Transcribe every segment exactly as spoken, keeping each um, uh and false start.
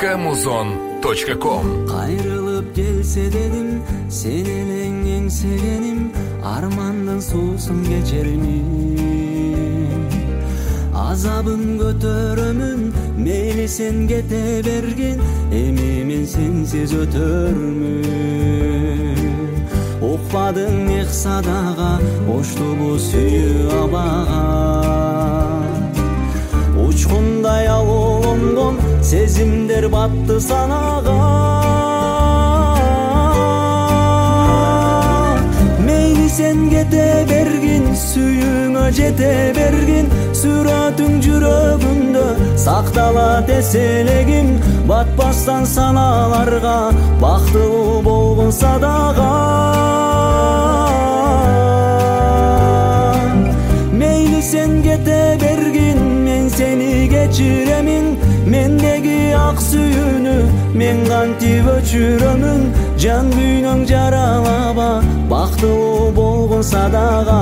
точка музон точка ком. Кайрылып келсе дедим, сен элең эңсегеним, армандын суусун кечермин. Азабын көтөрөмүн, мейли сен кете бергин, эми мен сенсиз өтөрмүн. Укпадың эх садага, оштубу сүйүү абага. Учкундай алонгон сезимдер батты санага. Мейли сен кете бергин, сүйүүңө жете бергин, сүрөтүң жүрөгүндө сакталат эселегим. Батпастан саналарга, бактылуу болгонса дагы. Мейли сен кете бергин, мен сени кечиремин. Мендеги ак сүйүүнү мен кантип өчүрөмүн. Жан күйнөң жаралаба, бактылуу болгонса дагы.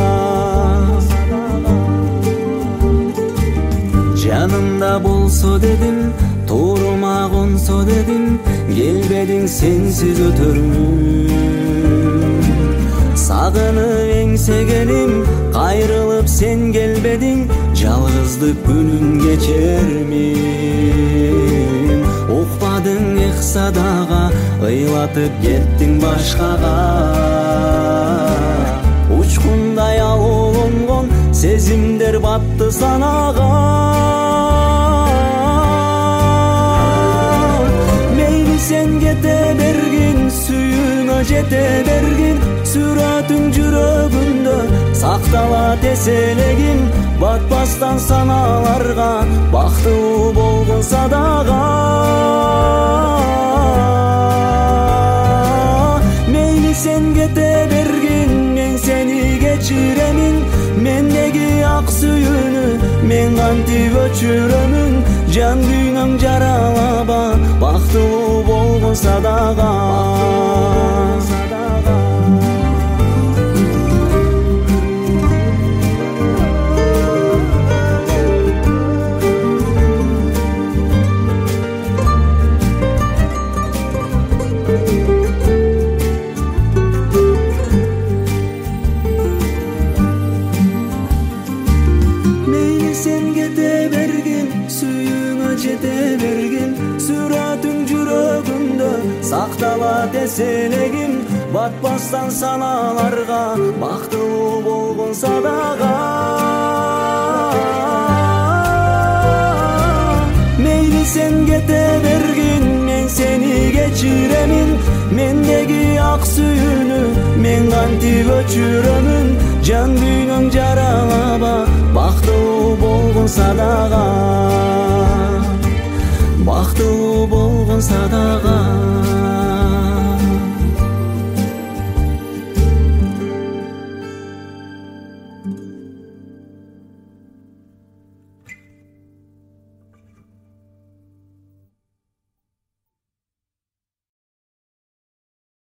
Жанымда болсо дедим, турма консо дедим, келбедиң сенсиз өтөрмүн. Сагынып эңсегеним, кайрылып сен келбедиң, жалгыздык күнүн кечермин. Укпадың эх садага, ыйлатып кеттиң башкага. Учкундай алонгон сезимдер батты санага. Мейли сен кете бергин, сүйүүңө жете бергин, сүрөтүң жүрөгүндө сакталат эселегим. Батпастан саналарга, бактылуу болгонса дагы. Мейли сен кете бергин, мен сени кечиремин. Мендеги ак сүйүүнү мен кантип өчүрөмүн. Жан күйнөң жаралаба, бактылуу болгонса дагы. Сакталат эселегим, батпастан саналарга, бактылуу болгонса дагы. Мейли сен кете бергин, мен сени кечиремин. Мендеги ак сүйүүнү мен кантип өчүрөмүн. Жан күйнөң жаралаба, бактылуу болгонса дагы. Бактылуу болгонса дагы.